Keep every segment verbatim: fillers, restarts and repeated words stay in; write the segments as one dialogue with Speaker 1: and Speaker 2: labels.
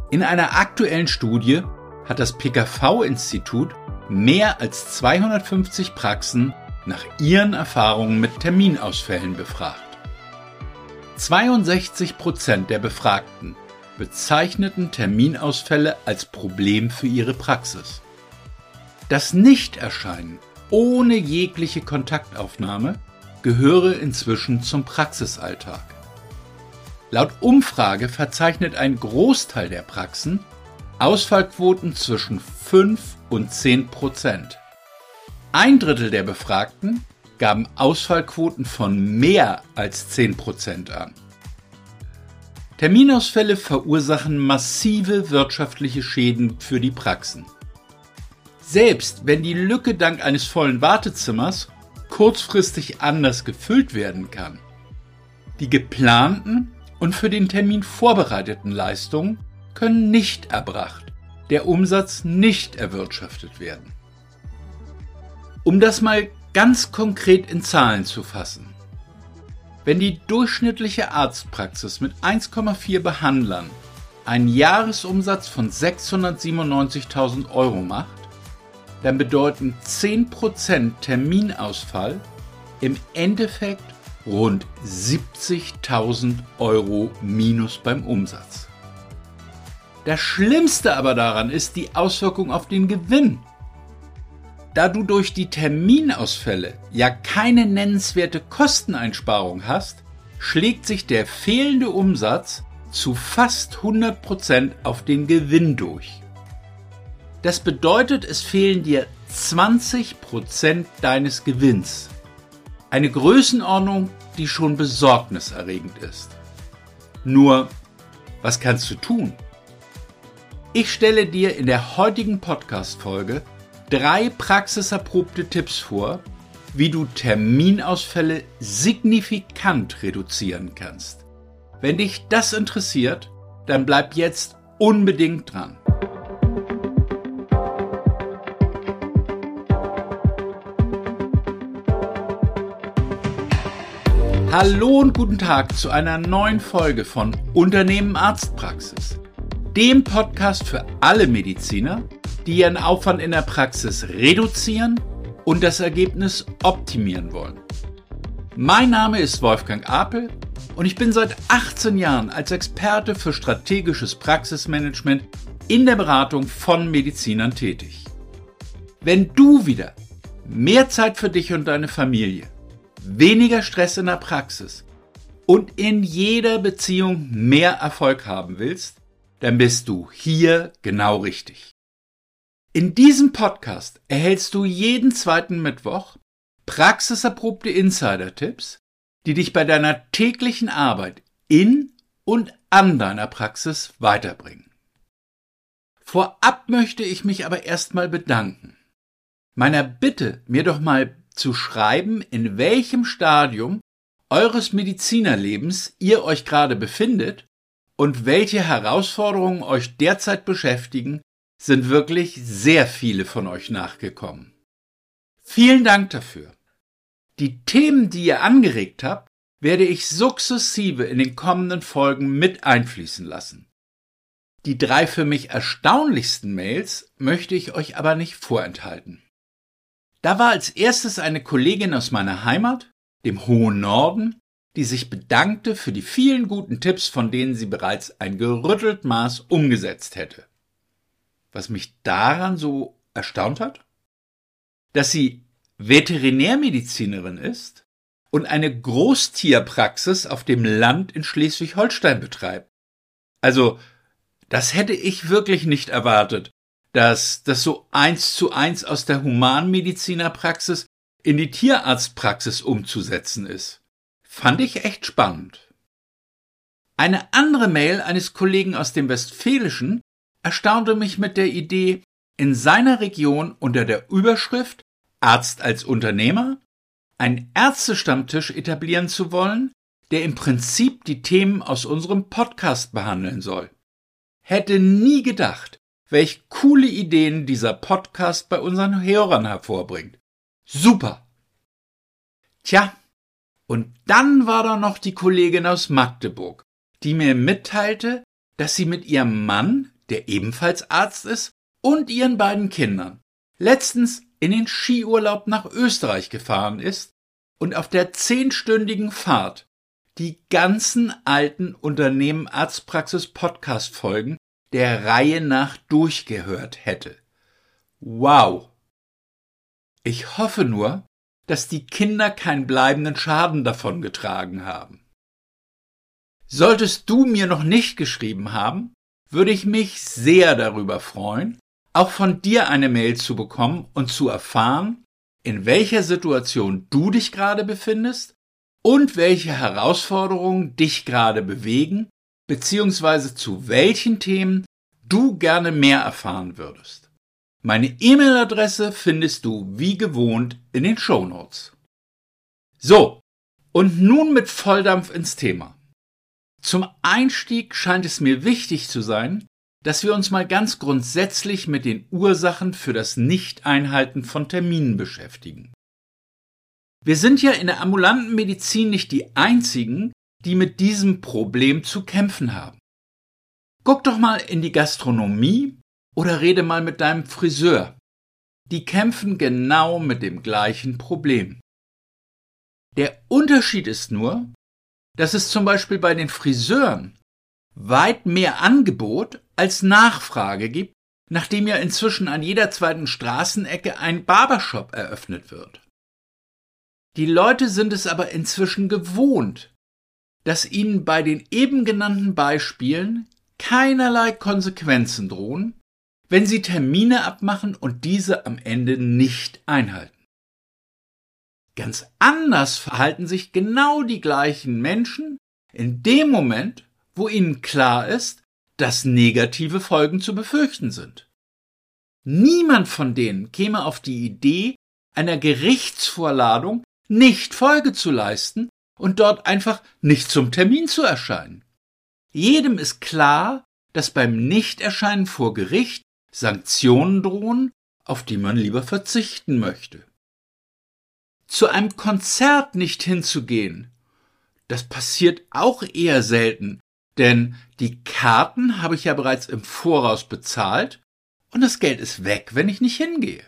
Speaker 1: In einer aktuellen Studie hat das P K V-Institut mehr als zweihundertfünfzig Praxen nach ihren Erfahrungen mit Terminausfällen befragt. zweiundsechzig Prozent der Befragten bezeichneten Terminausfälle als Problem für ihre Praxis. Das Nichterscheinen ohne jegliche Kontaktaufnahme gehöre inzwischen zum Praxisalltag. Laut Umfrage verzeichnet ein Großteil der Praxen Ausfallquoten zwischen fünf und zehn Prozent. Ein Drittel der Befragten gaben Ausfallquoten von mehr als zehn Prozent an. Terminausfälle verursachen massive wirtschaftliche Schäden für die Praxen. Selbst wenn die Lücke dank eines vollen Wartezimmers kurzfristig anders gefüllt werden kann, die geplanten und für den Termin vorbereiteten Leistungen können nicht erbracht, der Umsatz nicht erwirtschaftet werden. Um das mal ganz konkret in Zahlen zu fassen: Wenn die durchschnittliche Arztpraxis mit eins Komma vier Behandlern einen Jahresumsatz von sechshundertsiebenundneunzigtausend Euro macht, dann bedeuten zehn Prozent Terminausfall im Endeffekt rund siebzigtausend Euro Minus beim Umsatz. Das Schlimmste aber daran ist die Auswirkung auf den Gewinn. Da du durch die Terminausfälle ja keine nennenswerte Kosteneinsparung hast, schlägt sich der fehlende Umsatz zu fast hundert Prozent auf den Gewinn durch. Das bedeutet, es fehlen dir zwanzig Prozent deines Gewinns. Eine Größenordnung, die schon besorgniserregend ist. Nur, was kannst du tun? Ich stelle dir in der heutigen Podcast-Folge drei praxiserprobte Tipps vor, wie du Terminausfälle signifikant reduzieren kannst. Wenn dich das interessiert, dann bleib jetzt unbedingt dran. Hallo und guten Tag zu einer neuen Folge von Unternehmen Arztpraxis, dem Podcast für alle Mediziner, die ihren Aufwand in der Praxis reduzieren und das Ergebnis optimieren wollen. Mein Name ist Wolfgang Apel und ich bin seit achtzehn Jahren als Experte für strategisches Praxismanagement in der Beratung von Medizinern tätig. Wenn du wieder mehr Zeit für dich und deine Familie, weniger Stress in der Praxis und in jeder Beziehung mehr Erfolg haben willst, dann bist du hier genau richtig. In diesem Podcast erhältst du jeden zweiten Mittwoch praxiserprobte Insider-Tipps, die dich bei deiner täglichen Arbeit in und an deiner Praxis weiterbringen. Vorab möchte ich mich aber erstmal bedanken. Meiner Bitte, mir doch mal zu schreiben, in welchem Stadium eures Medizinerlebens ihr euch gerade befindet und welche Herausforderungen euch derzeit beschäftigen, sind wirklich sehr viele von euch nachgekommen. Vielen Dank dafür. Die Themen, die ihr angeregt habt, werde ich sukzessive in den kommenden Folgen mit einfließen lassen. Die drei für mich erstaunlichsten Mails möchte ich euch aber nicht vorenthalten. Da war als erstes eine Kollegin aus meiner Heimat, dem hohen Norden, die sich bedankte für die vielen guten Tipps, von denen sie bereits ein gerüttelt Maß umgesetzt hätte. Was mich daran so erstaunt hat? Dass sie Veterinärmedizinerin ist und eine Großtierpraxis auf dem Land in Schleswig-Holstein betreibt. Also, das hätte ich wirklich nicht erwartet, dass das so eins zu eins aus der Humanmedizinerpraxis in die Tierarztpraxis umzusetzen ist. Fand ich echt spannend. Eine andere Mail eines Kollegen aus dem Westfälischen erstaunte mich mit der Idee, in seiner Region unter der Überschrift Arzt als Unternehmer einen Ärztestammtisch etablieren zu wollen, der im Prinzip die Themen aus unserem Podcast behandeln soll. Hätte nie gedacht, welch coole Ideen dieser Podcast bei unseren Hörern hervorbringt. Super! Tja, und dann war da noch die Kollegin aus Magdeburg, die mir mitteilte, dass sie mit ihrem Mann, der ebenfalls Arzt ist, und ihren beiden Kindern letztens in den Skiurlaub nach Österreich gefahren ist und auf der zehnstündigen Fahrt die ganzen alten Unternehmen Arztpraxis Podcast-Folgen der Reihe nach durchgehört hätte. Wow! Ich hoffe nur, dass die Kinder keinen bleibenden Schaden davongetragen haben. Solltest du mir noch nicht geschrieben haben, würde ich mich sehr darüber freuen, auch von dir eine Mail zu bekommen und zu erfahren, in welcher Situation du dich gerade befindest und welche Herausforderungen dich gerade bewegen, beziehungsweise zu welchen Themen du gerne mehr erfahren würdest. Meine E-Mail-Adresse findest du wie gewohnt in den Shownotes. So, und nun mit Volldampf ins Thema. Zum Einstieg scheint es mir wichtig zu sein, dass wir uns mal ganz grundsätzlich mit den Ursachen für das Nicht-Einhalten von Terminen beschäftigen. Wir sind ja in der ambulanten Medizin nicht die einzigen, die mit diesem Problem zu kämpfen haben. Guck doch mal in die Gastronomie oder rede mal mit deinem Friseur. Die kämpfen genau mit dem gleichen Problem. Der Unterschied ist nur, dass es zum Beispiel bei den Friseuren weit mehr Angebot als Nachfrage gibt, nachdem ja inzwischen an jeder zweiten Straßenecke ein Barbershop eröffnet wird. Die Leute sind es aber inzwischen gewohnt, dass ihnen bei den eben genannten Beispielen keinerlei Konsequenzen drohen, wenn sie Termine abmachen und diese am Ende nicht einhalten. Ganz anders verhalten sich genau die gleichen Menschen in dem Moment, wo ihnen klar ist, dass negative Folgen zu befürchten sind. Niemand von denen käme auf die Idee, einer Gerichtsvorladung nicht Folge zu leisten und dort einfach nicht zum Termin zu erscheinen. Jedem ist klar, dass beim Nichterscheinen vor Gericht Sanktionen drohen, auf die man lieber verzichten möchte. Zu einem Konzert nicht hinzugehen, das passiert auch eher selten, denn die Karten habe ich ja bereits im Voraus bezahlt und das Geld ist weg, wenn ich nicht hingehe.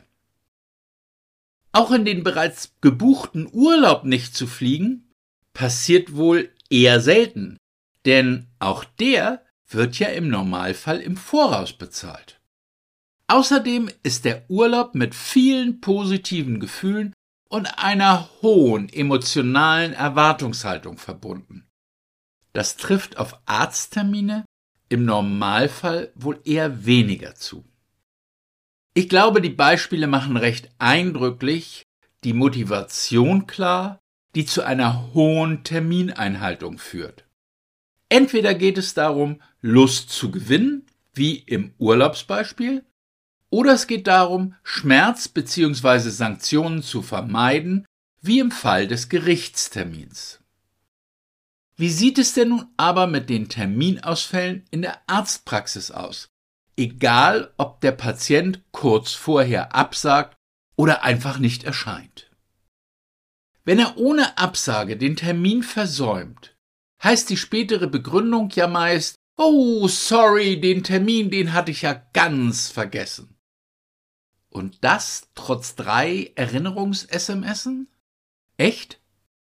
Speaker 1: Auch in den bereits gebuchten Urlaub nicht zu fliegen, passiert wohl eher selten, denn auch der wird ja im Normalfall im Voraus bezahlt. Außerdem ist der Urlaub mit vielen positiven Gefühlen und einer hohen emotionalen Erwartungshaltung verbunden. Das trifft auf Arzttermine im Normalfall wohl eher weniger zu. Ich glaube, die Beispiele machen recht eindrücklich die Motivation klar, die zu einer hohen Termineinhaltung führt. Entweder geht es darum, Lust zu gewinnen, wie im Urlaubsbeispiel, oder es geht darum, Schmerz bzw. Sanktionen zu vermeiden, wie im Fall des Gerichtstermins. Wie sieht es denn nun aber mit den Terminausfällen in der Arztpraxis aus? Egal, ob der Patient kurz vorher absagt oder einfach nicht erscheint. Wenn er ohne Absage den Termin versäumt, heißt die spätere Begründung ja meist, oh, sorry, den Termin, den hatte ich ja ganz vergessen. Und das trotz drei Erinnerungs-S M S-en? Echt?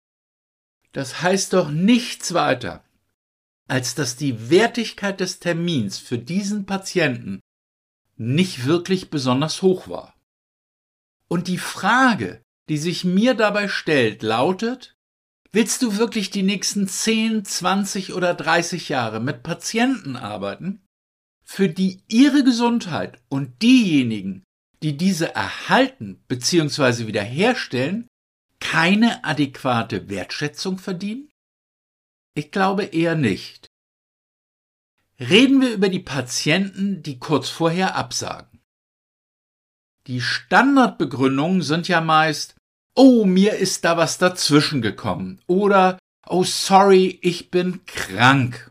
Speaker 1: Das heißt doch nichts weiter, als dass die Wertigkeit des Termins für diesen Patienten nicht wirklich besonders hoch war. Und die Frage, die sich mir dabei stellt, lautet, willst du wirklich die nächsten zehn, zwanzig oder dreißig Jahre mit Patienten arbeiten, für die ihre Gesundheit und diejenigen, die diese erhalten bzw. wiederherstellen, keine adäquate Wertschätzung verdienen? Ich glaube eher nicht. Reden wir über die Patienten, die kurz vorher absagen. Die Standardbegründungen sind ja meist, oh, mir ist da was dazwischen gekommen oder oh, sorry, ich bin krank.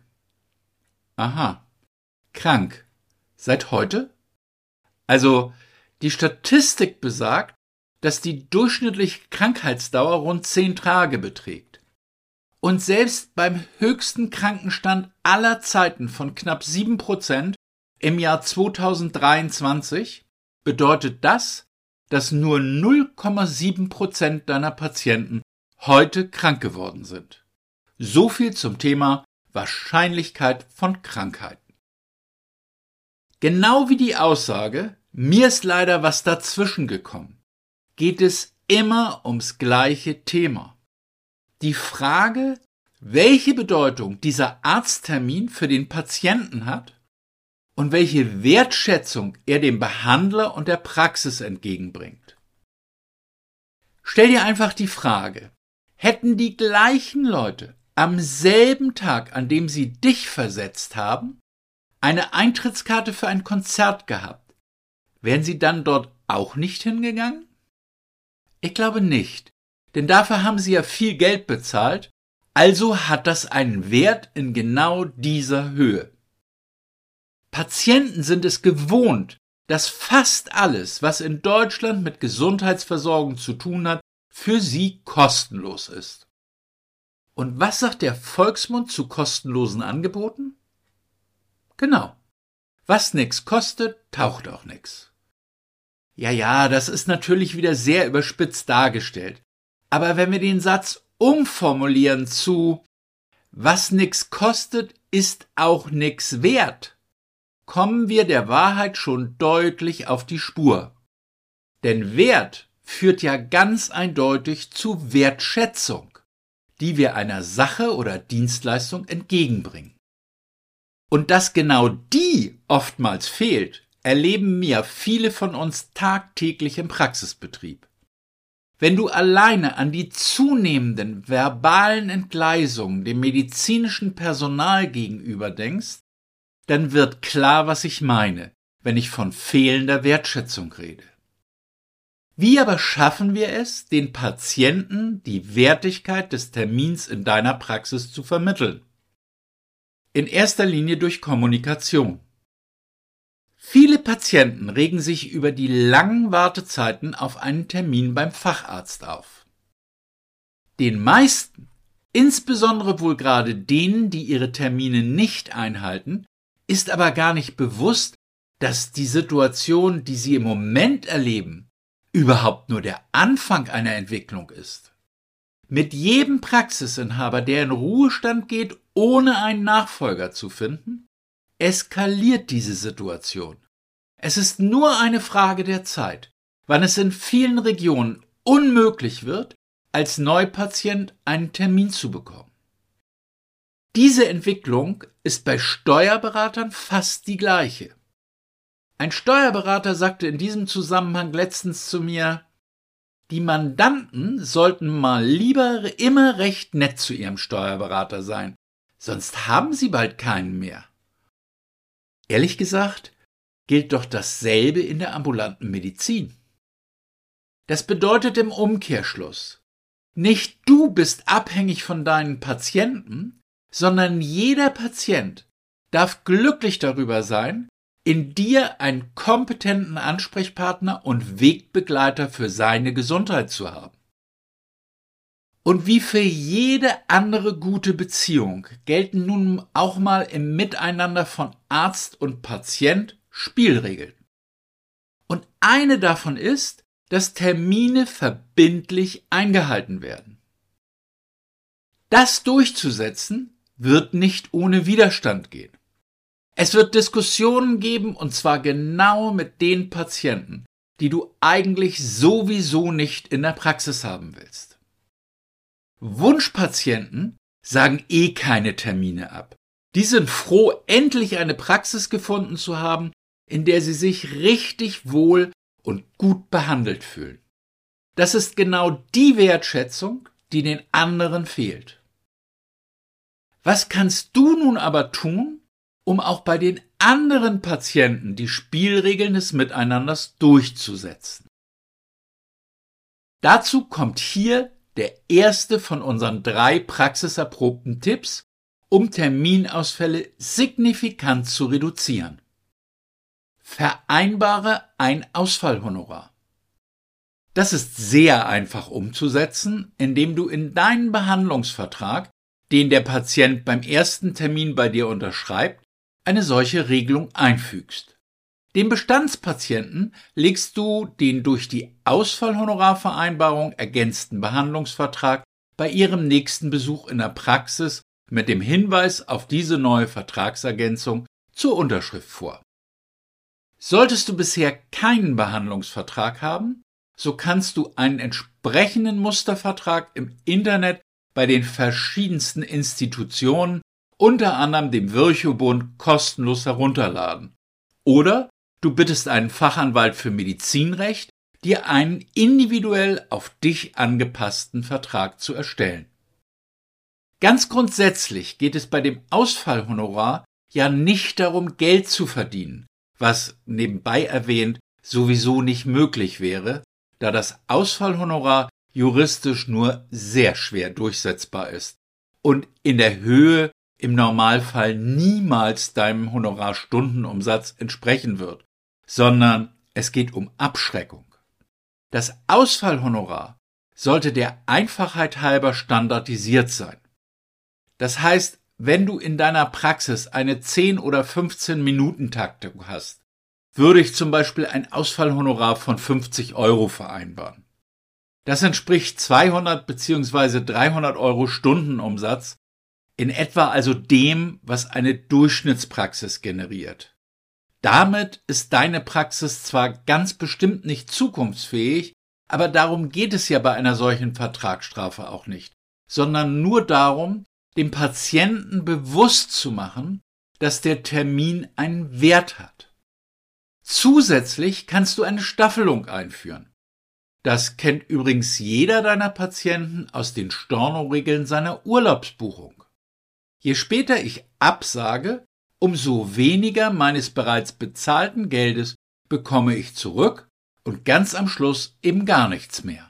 Speaker 1: Aha, krank. Seit heute? Also, die Statistik besagt, dass die durchschnittliche Krankheitsdauer rund zehn Tage beträgt. Und selbst beim höchsten Krankenstand aller Zeiten von knapp sieben Prozent Im Jahr zweitausenddreiundzwanzig bedeutet das, dass nur null Komma sieben Prozent deiner Patienten heute krank geworden sind. So viel zum Thema Wahrscheinlichkeit von Krankheiten. Genau wie die Aussage, mir ist leider was dazwischen gekommen, geht es immer ums gleiche Thema. Die Frage, welche Bedeutung dieser Arzttermin für den Patienten hat und welche Wertschätzung er dem Behandler und der Praxis entgegenbringt. Stell dir einfach die Frage, hätten die gleichen Leute am selben Tag, an dem sie dich versetzt haben, eine Eintrittskarte für ein Konzert gehabt, wären sie dann dort auch nicht hingegangen? Ich glaube nicht, denn dafür haben sie ja viel Geld bezahlt, also hat das einen Wert in genau dieser Höhe. Patienten sind es gewohnt, dass fast alles, was in Deutschland mit Gesundheitsversorgung zu tun hat, für sie kostenlos ist. Und was sagt der Volksmund zu kostenlosen Angeboten? Genau. Was nix kostet, taucht auch nix. Ja, ja, das ist natürlich wieder sehr überspitzt dargestellt. Aber wenn wir den Satz umformulieren zu was nix kostet, ist auch nix wert, kommen wir der Wahrheit schon deutlich auf die Spur. Denn Wert führt ja ganz eindeutig zu Wertschätzung, die wir einer Sache oder Dienstleistung entgegenbringen. Und dass genau die oftmals fehlt, erleben mir viele von uns tagtäglich im Praxisbetrieb. Wenn du alleine an die zunehmenden verbalen Entgleisungen dem medizinischen Personal gegenüber denkst, dann wird klar, was ich meine, wenn ich von fehlender Wertschätzung rede. Wie aber schaffen wir es, den Patienten die Wertigkeit des Termins in deiner Praxis zu vermitteln? In erster Linie durch Kommunikation. Viele Patienten regen sich über die langen Wartezeiten auf einen Termin beim Facharzt auf. Den meisten, insbesondere wohl gerade denen, die ihre Termine nicht einhalten, ist aber gar nicht bewusst, dass die Situation, die sie im Moment erleben, überhaupt nur der Anfang einer Entwicklung ist. Mit jedem Praxisinhaber, der in Ruhestand geht, ohne einen Nachfolger zu finden, eskaliert diese Situation. Es ist nur eine Frage der Zeit, wann es in vielen Regionen unmöglich wird, als Neupatient einen Termin zu bekommen. Diese Entwicklung ist bei Steuerberatern fast die gleiche. Ein Steuerberater sagte in diesem Zusammenhang letztens zu mir, die Mandanten sollten mal lieber immer recht nett zu ihrem Steuerberater sein, sonst haben sie bald keinen mehr. Ehrlich gesagt, gilt doch dasselbe in der ambulanten Medizin. Das bedeutet im Umkehrschluss, nicht du bist abhängig von deinen Patienten, sondern jeder Patient darf glücklich darüber sein, in dir einen kompetenten Ansprechpartner und Wegbegleiter für seine Gesundheit zu haben. Und wie für jede andere gute Beziehung gelten nun auch mal im Miteinander von Arzt und Patient Spielregeln. Und eine davon ist, dass Termine verbindlich eingehalten werden. Das durchzusetzen wird nicht ohne Widerstand gehen. Es wird Diskussionen geben, und zwar genau mit den Patienten, die du eigentlich sowieso nicht in der Praxis haben willst. Wunschpatienten sagen eh keine Termine ab. Die sind froh, endlich eine Praxis gefunden zu haben, in der sie sich richtig wohl und gut behandelt fühlen. Das ist genau die Wertschätzung, die den anderen fehlt. Was kannst du nun aber tun, um auch bei den anderen Patienten die Spielregeln des Miteinanders durchzusetzen? Dazu kommt hier der erste von unseren drei praxiserprobten Tipps, um Terminausfälle signifikant zu reduzieren. Vereinbare ein Ausfallhonorar. Das ist sehr einfach umzusetzen, indem du in deinen Behandlungsvertrag, den der Patient beim ersten Termin bei dir unterschreibt, eine solche Regelung einfügst. Dem Bestandspatienten legst du den durch die Ausfallhonorarvereinbarung ergänzten Behandlungsvertrag bei ihrem nächsten Besuch in der Praxis mit dem Hinweis auf diese neue Vertragsergänzung zur Unterschrift vor. Solltest du bisher keinen Behandlungsvertrag haben, so kannst du einen entsprechenden Mustervertrag im Internet bei den verschiedensten Institutionen, unter anderem dem Virchow-Bund, kostenlos herunterladen. Oder du bittest einen Fachanwalt für Medizinrecht, dir einen individuell auf dich angepassten Vertrag zu erstellen. Ganz grundsätzlich geht es bei dem Ausfallhonorar ja nicht darum, Geld zu verdienen, was nebenbei erwähnt sowieso nicht möglich wäre, da das Ausfallhonorar juristisch nur sehr schwer durchsetzbar ist und in der Höhe im Normalfall niemals deinem Honorarstundenumsatz entsprechen wird, sondern es geht um Abschreckung. Das Ausfallhonorar sollte der Einfachheit halber standardisiert sein. Das heißt, wenn du in deiner Praxis eine zehn oder fünfzehn Minuten Taktung hast, würde ich zum Beispiel ein Ausfallhonorar von fünfzig Euro vereinbaren. Das entspricht zweihundert bzw. dreihundert Euro Stundenumsatz, in etwa also dem, was eine Durchschnittspraxis generiert. Damit ist deine Praxis zwar ganz bestimmt nicht zukunftsfähig, aber darum geht es ja bei einer solchen Vertragsstrafe auch nicht, sondern nur darum, dem Patienten bewusst zu machen, dass der Termin einen Wert hat. Zusätzlich kannst du eine Staffelung einführen. Das kennt übrigens jeder deiner Patienten aus den Storno-Regeln seiner Urlaubsbuchung. Je später ich absage, umso weniger meines bereits bezahlten Geldes bekomme ich zurück und ganz am Schluss eben gar nichts mehr.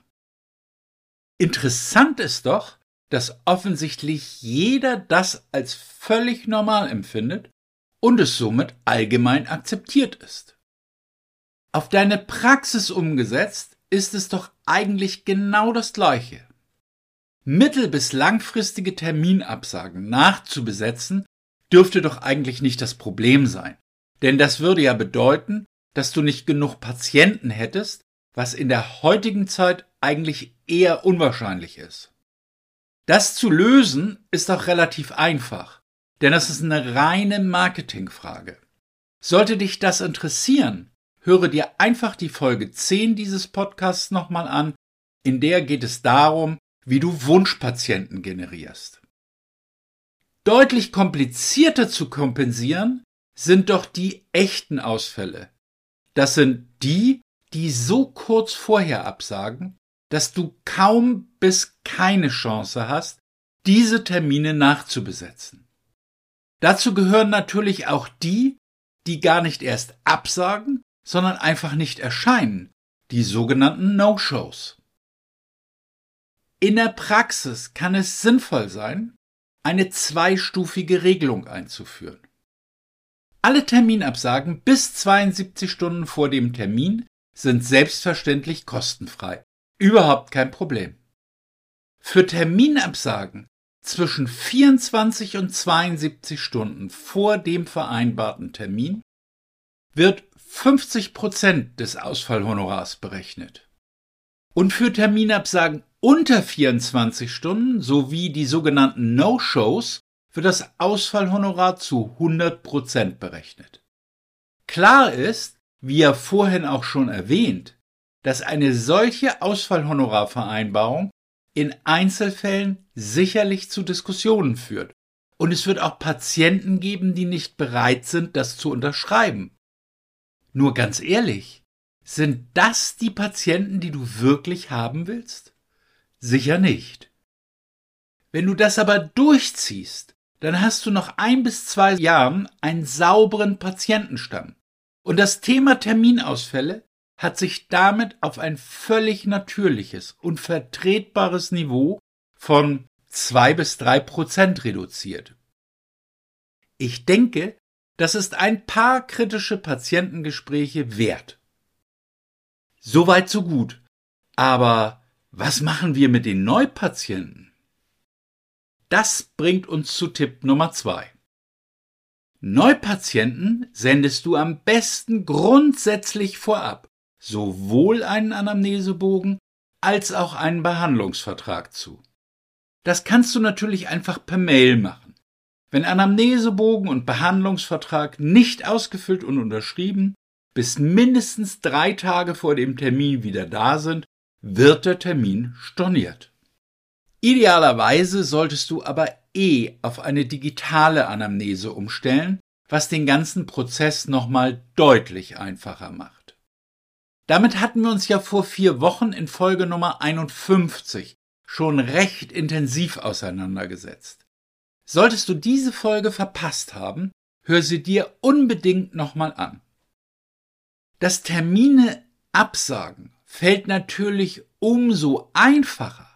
Speaker 1: Interessant ist doch, dass offensichtlich jeder das als völlig normal empfindet und es somit allgemein akzeptiert ist. Auf deine Praxis umgesetzt ist es doch eigentlich genau das Gleiche. Mittel- bis langfristige Terminabsagen nachzubesetzen, dürfte doch eigentlich nicht das Problem sein, denn das würde ja bedeuten, dass du nicht genug Patienten hättest, was in der heutigen Zeit eigentlich eher unwahrscheinlich ist. Das zu lösen ist auch relativ einfach, denn das ist eine reine Marketingfrage. Sollte dich das interessieren, höre dir einfach die Folge zehn dieses Podcasts nochmal an, in der geht es darum, wie du Wunschpatienten generierst. Deutlich komplizierter zu kompensieren sind doch die echten Ausfälle. Das sind die, die so kurz vorher absagen, dass du kaum bis keine Chance hast, diese Termine nachzubesetzen. Dazu gehören natürlich auch die, die gar nicht erst absagen, sondern einfach nicht erscheinen, die sogenannten No-Shows. In der Praxis kann es sinnvoll sein, eine zweistufige Regelung einzuführen. Alle Terminabsagen bis zweiundsiebzig Stunden vor dem Termin sind selbstverständlich kostenfrei. Überhaupt kein Problem. Für Terminabsagen zwischen vierundzwanzig und zweiundsiebzig Stunden vor dem vereinbarten Termin wird fünfzig Prozent des Ausfallhonorars berechnet. Und für Terminabsagen unter vierundzwanzig Stunden sowie die sogenannten No-Shows wird das Ausfallhonorar zu hundert Prozent berechnet. Klar ist, wie ja vorhin auch schon erwähnt, dass eine solche Ausfallhonorarvereinbarung in Einzelfällen sicherlich zu Diskussionen führt. Und es wird auch Patienten geben, die nicht bereit sind, das zu unterschreiben. Nur ganz ehrlich, sind das die Patienten, die du wirklich haben willst? Sicher nicht. Wenn du das aber durchziehst, dann hast du nach ein bis zwei Jahren einen sauberen Patientenstamm. Und das Thema Terminausfälle hat sich damit auf ein völlig natürliches und vertretbares Niveau von zwei bis drei Prozent reduziert. Ich denke, das ist ein paar kritische Patientengespräche wert. Soweit so gut. Aber was machen wir mit den Neupatienten? Das bringt uns zu Tipp Nummer zwei. Neupatienten sendest du am besten grundsätzlich vorab sowohl einen Anamnesebogen als auch einen Behandlungsvertrag zu. Das kannst du natürlich einfach per Mail machen. Wenn Anamnesebogen und Behandlungsvertrag nicht ausgefüllt und unterschrieben bis mindestens drei Tage vor dem Termin wieder da sind, wird der Termin storniert. Idealerweise solltest du aber eh auf eine digitale Anamnese umstellen, was den ganzen Prozess nochmal deutlich einfacher macht. Damit hatten wir uns ja vor vier Wochen in Folge Nummer einundfünfzig schon recht intensiv auseinandergesetzt. Solltest du diese Folge verpasst haben, hör sie dir unbedingt nochmal an. Das Termine absagen fällt natürlich umso einfacher,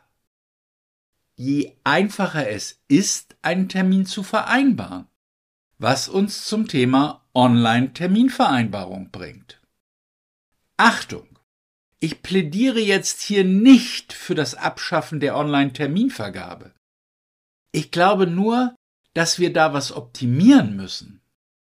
Speaker 1: je einfacher es ist, einen Termin zu vereinbaren, was uns zum Thema Online-Terminvereinbarung bringt. Achtung! Ich plädiere jetzt hier nicht für das Abschaffen der Online-Terminvergabe. Ich glaube nur, dass wir da was optimieren müssen.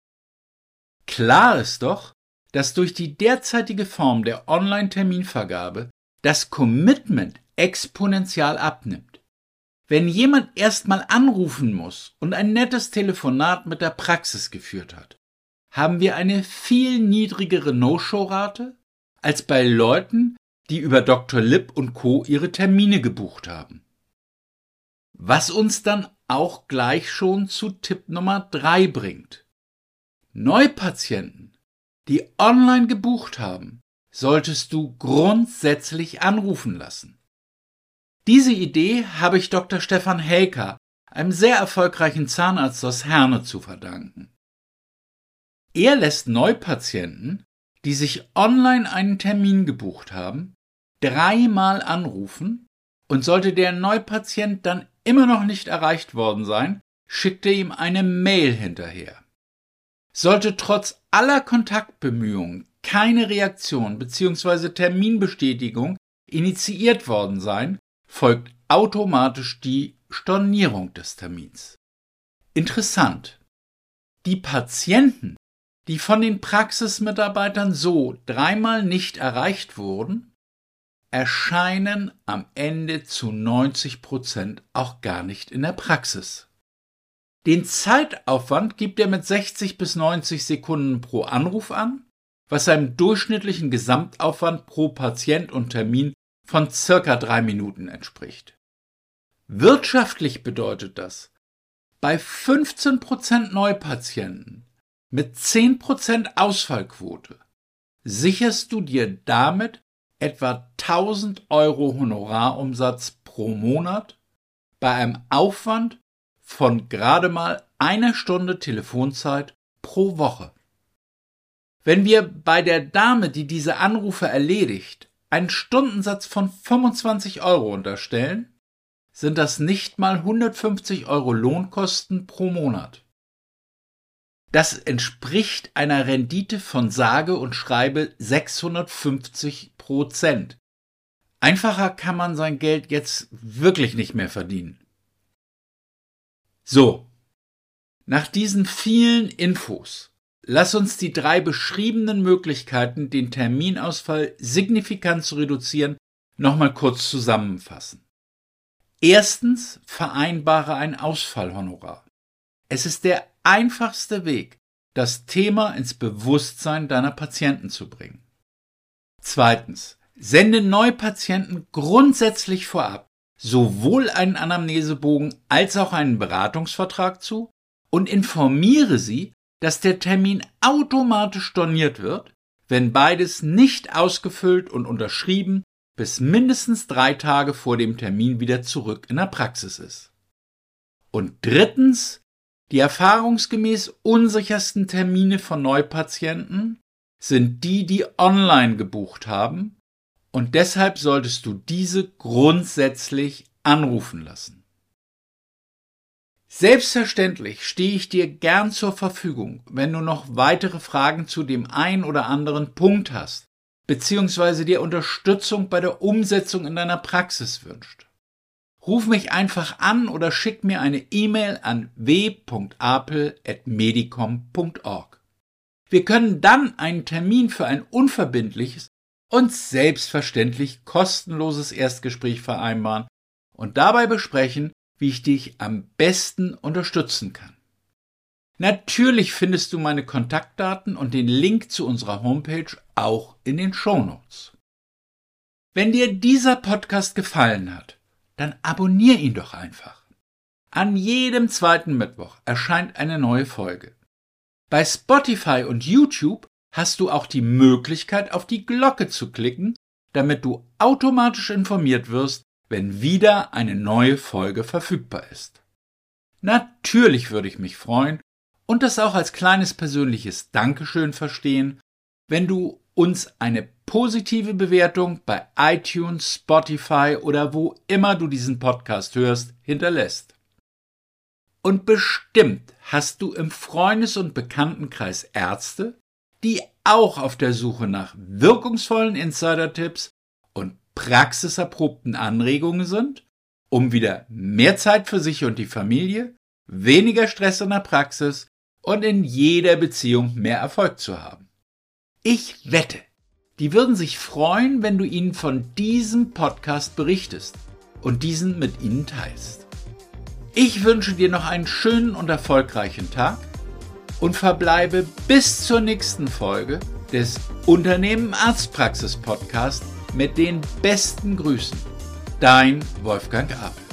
Speaker 1: Klar ist doch, dass durch die derzeitige Form der Online-Terminvergabe das Commitment exponentiell abnimmt. Wenn jemand erstmal anrufen muss und ein nettes Telefonat mit der Praxis geführt hat, haben wir eine viel niedrigere No-Show-Rate als bei Leuten, die über Doktor Lipp und Co. ihre Termine gebucht haben. Was uns dann auch gleich schon zu Tipp Nummer drei bringt. Neupatienten, die online gebucht haben, solltest du grundsätzlich anrufen lassen. Diese Idee habe ich Doktor Stefan Helker, einem sehr erfolgreichen Zahnarzt aus Herne, zu verdanken. Er lässt Neupatienten, die sich online einen Termin gebucht haben, dreimal anrufen und sollte der Neupatient dann immer noch nicht erreicht worden sein, schickt er ihm eine Mail hinterher. Sollte trotz aller Kontaktbemühungen keine Reaktion bzw. Terminbestätigung initiiert worden sein, folgt automatisch die Stornierung des Termins. Interessant. Die Patienten, die von den Praxismitarbeitern so dreimal nicht erreicht wurden, erscheinen am Ende zu neunzig Prozent auch gar nicht in der Praxis. Den Zeitaufwand gibt er mit sechzig bis neunzig Sekunden pro Anruf an, was einem durchschnittlichen Gesamtaufwand pro Patient und Termin von circa drei Minuten entspricht. Wirtschaftlich bedeutet das, bei fünfzehn Prozent Neupatienten mit zehn Prozent Ausfallquote sicherst du dir damit etwa tausend Euro Honorarumsatz pro Monat bei einem Aufwand von gerade mal einer Stunde Telefonzeit pro Woche. Wenn wir bei der Dame, die diese Anrufe erledigt, einen Stundensatz von fünfundzwanzig Euro unterstellen, sind das nicht mal hundertfünfzig Euro Lohnkosten pro Monat. Das entspricht einer Rendite von sage und schreibe sechshundertfünfzig Prozent. Einfacher kann man sein Geld jetzt wirklich nicht mehr verdienen. So, nach diesen vielen Infos, lass uns die drei beschriebenen Möglichkeiten, den Terminausfall signifikant zu reduzieren, nochmal kurz zusammenfassen. Erstens, vereinbare ein Ausfallhonorar. Es ist der einfachste Weg, das Thema ins Bewusstsein deiner Patienten zu bringen. Zweitens, sende Neupatienten grundsätzlich vorab sowohl einen Anamnesebogen als auch einen Beratungsvertrag zu und informiere sie, dass der Termin automatisch storniert wird, wenn beides nicht ausgefüllt und unterschrieben bis mindestens drei Tage vor dem Termin wieder zurück in der Praxis ist. Und drittens, die erfahrungsgemäß unsichersten Termine von Neupatienten sind die, die online gebucht haben, und deshalb solltest du diese grundsätzlich anrufen lassen. Selbstverständlich stehe ich dir gern zur Verfügung, wenn du noch weitere Fragen zu dem ein oder anderen Punkt hast, beziehungsweise dir Unterstützung bei der Umsetzung in deiner Praxis wünscht. Ruf mich einfach an oder schick mir eine E-Mail an w punkt apel at medicom punkt org. Wir können dann einen Termin für ein unverbindliches und selbstverständlich kostenloses Erstgespräch vereinbaren und dabei besprechen, wie ich dich am besten unterstützen kann. Natürlich findest du meine Kontaktdaten und den Link zu unserer Homepage auch in den Shownotes. Wenn dir dieser Podcast gefallen hat, dann abonnier ihn doch einfach. An jedem zweiten Mittwoch erscheint eine neue Folge. Bei Spotify und YouTube hast du auch die Möglichkeit, auf die Glocke zu klicken, damit du automatisch informiert wirst, wenn wieder eine neue Folge verfügbar ist. Natürlich würde ich mich freuen und das auch als kleines persönliches Dankeschön verstehen, wenn du uns eine positive Bewertung bei iTunes, Spotify oder wo immer du diesen Podcast hörst, hinterlässt. Und bestimmt hast du im Freundes- und Bekanntenkreis Ärzte, die auch auf der Suche nach wirkungsvollen Insider-Tipps und praxiserprobten Anregungen sind, um wieder mehr Zeit für sich und die Familie, weniger Stress in der Praxis und in jeder Beziehung mehr Erfolg zu haben. Ich wette, die würden sich freuen, wenn du ihnen von diesem Podcast berichtest und diesen mit ihnen teilst. Ich wünsche dir noch einen schönen und erfolgreichen Tag und verbleibe bis zur nächsten Folge des Unternehmen Arztpraxis Podcast mit den besten Grüßen. Dein Wolfgang Apel.